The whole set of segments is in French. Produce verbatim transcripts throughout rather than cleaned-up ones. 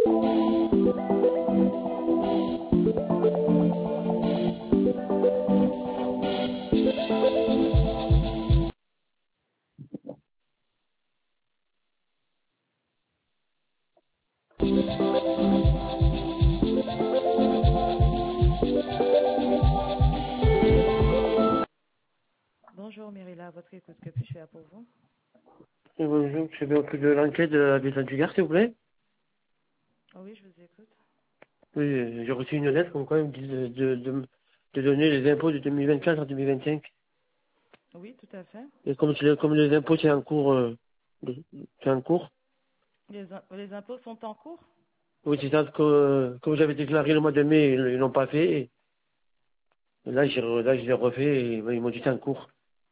Bonjour Myrilla, à votre écoute, que puis-je faire pour vous? Et bonjour, je vais occuper de l'enquête de l'habitant du Gard, s'il vous plaît. Oh oui, je vous écoute. Oui, euh, j'ai reçu une lettre comme quoi ils me disent de, de, de, de donner les impôts de deux mille vingt-quatre à deux mille vingt-cinq. Oui, tout à fait. Et comme, c'est- comme les impôts c'est en cours, euh, de- c'est en cours. Les, im- les impôts sont en cours? Oui, c'est ça que, euh, comme j'avais déclaré le mois de mai, ils ils l'ont pas fait. Et là, j'ai, re- là, je l'ai refait et ils m'ont dit c'est en cours.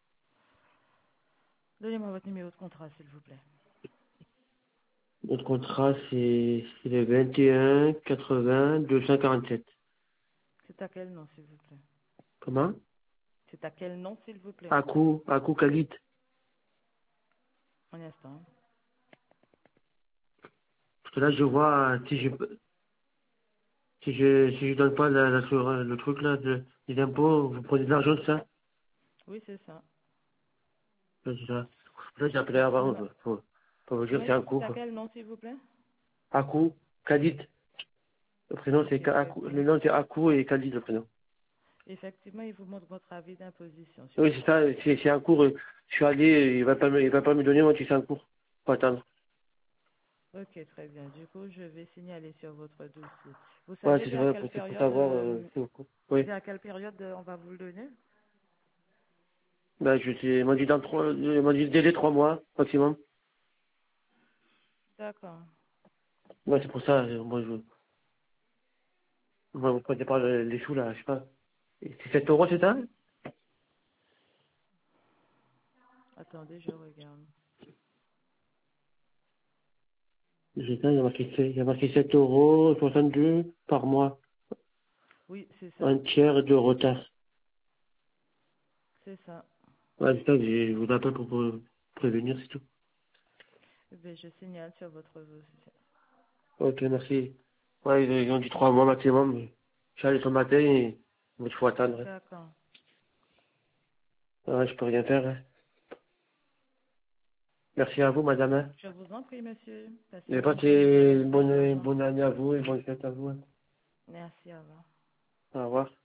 Donnez-moi votre numéro de contrat, s'il vous plaît. Notre contrat, c'est, c'est le vingt et un quatre-vingts deux cent quarante-sept. C'est à quel nom, s'il vous plaît? Comment? C'est à quel nom, s'il vous plaît? À coup, à coup Khalid. Un instant. Parce que là, je vois, euh, si je, Si je, si je donne pas la, la, sur- le truc là, de, des impôts, vous prenez de l'argent de ça? Oui, c'est ça. Ouais, c'est ça. Là, j'ai appelé Donc, vous avant, m'a- pour, pour pour vous vous dire c'est m'avez un dit c'est coup, à quoi. quel nom, s'il vous plaît? Akou, Khalid. Le prénom c'est Ok, Ka- très Akou, bien. le nom c'est Akou et Khalid le prénom. Effectivement, il vous montre votre avis d'imposition, s'il Oui, vous c'est plaît. ça, c'est, c'est un cours, euh, je suis allé, il va pas me, il va pas me donner, moi, si c'est un cours. Faut attendre. Ok, très bien. Du coup, je vais signaler sur votre dossier. Vous Ouais, savez c'est vers vrai, quelle c'est pour période, savoir, euh, euh, c'est au cours. Oui. vers quelle période euh, on va vous le donner? Ben, je sais, ils m'ont dit dans trois, ils m'ont dit délai trois mois, maximum. D'accord. Ouais, c'est pour ça, euh, moi, je, moi, vous prenez pas le- les sous, là, je sais pas. C'est sept euros, c'est ça? Attendez, je regarde. J'ai ça, il y a marqué, sept- il y a marqué sept euros soixante-deux par mois. Oui, c'est ça. Un tiers de retard. C'est ça. Ouais, c'est ça que j'ai- je vous appelle pour vous prévenir, c'est tout. Eh bien, je signale sur votre dossier. Ok, merci. Ouais, ils ils ont dit trois mois maximum. Je suis allé ce matin et il faut attendre. D'accord. Ouais, je peux rien faire. Hein. Merci à vous, madame. Hein. Je vous en prie, monsieur. Passez Et une agréable passez une journée. bonne, Au une revoir. bonne année à vous et bonne fête à vous. Hein. Merci, au revoir. Au revoir.